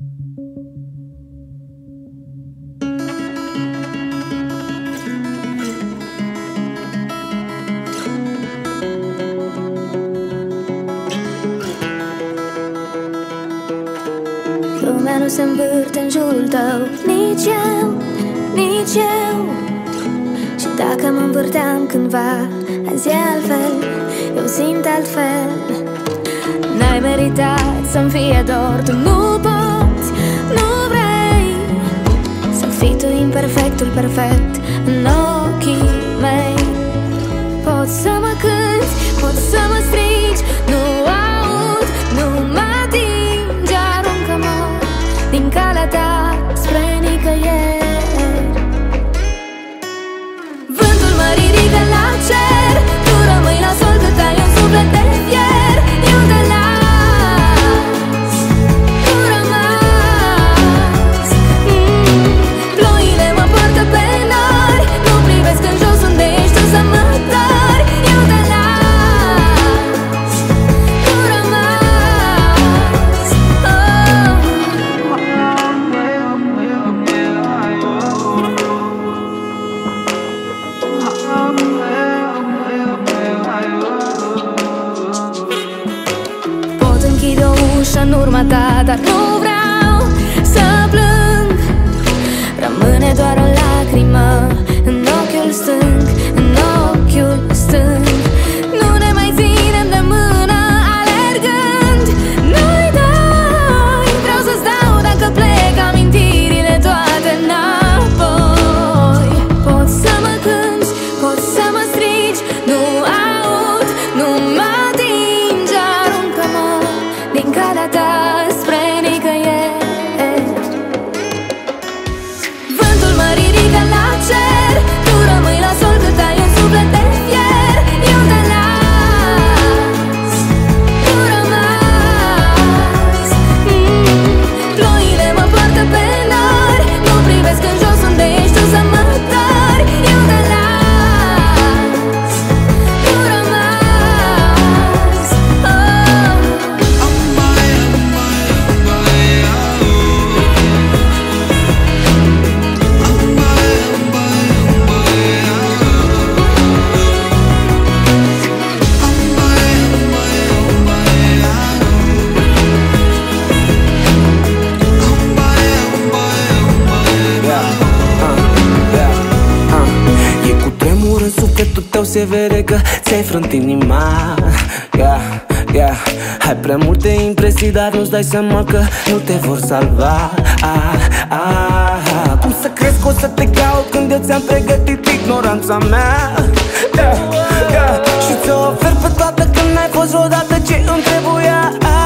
Lumea nu se învârte în jurul tău, nici eu. Și dacă mă învârteam cândva, azi e altfel, eu simt altfel. N-ai meritat să-mi fie dor, tu nu poți, nu vrei să fii tu imperfectul perfect în ochii mei. Poți să mă cânti, poți să mă strigi, nu aud, nu mă atingi, aruncă-mă din calea ta spre nicăieri. Vântul mă ridică la cer, tu rămâi la sol cât ai un suflet de fier. Eu te las, tu rămas. Ploile mă poartă pe nori, nu privesc în jos unde ești tu să mă dori. Eu te las, tu rămas. Pot închide o ușă în urma ta, dar nu vreau să plâng. Rămâne doar o lacrimă în ochiul stâng, în ochiul stâng. Nu ne mai ținem de mână alergând noi doi. Vreau să-ți dau dacă plec amintirile toate înapoi. Poți să mă cânti, poți să mă strigi, nu aud, nu mă atingi, aruncă-mă din calea ta spre nicăieri. Vântul mă ridică la cer, tu rămâi la sol cât ai un suflet de fier. Eu te las, tu rămas. Ploile mă poartă pe nori, nu privesc în jos unde ești tu să mă dori. Eu te las, tu rămas. E cu tremur în sufletul tău, se vede că ți-ai frânt inima. Ai prea multe impresii, dar nu-ți dai seama că nu te vor salva. Cum să crezi că o să te caut când eu ți-am pregătit ignoranța mea? Și ți-o ofer pe toată când n-ai fost vreodată ce îmi trebuia.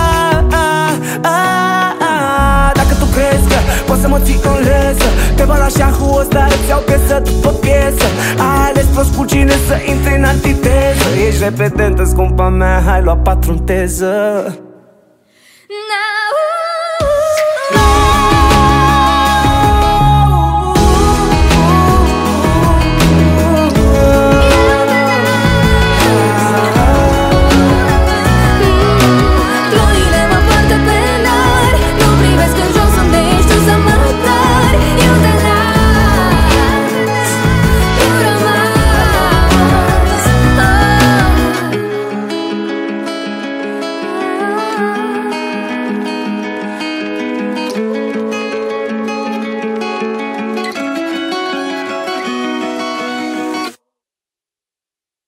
Dacă tu crezi că poți să mă ții în leză, te bat la șahul ăsta, îți iau piesă după piesă. Ai ales prost cu cine să intri în antiteză. Ești repetentă, scumpa mea, hai lua 4 în teză.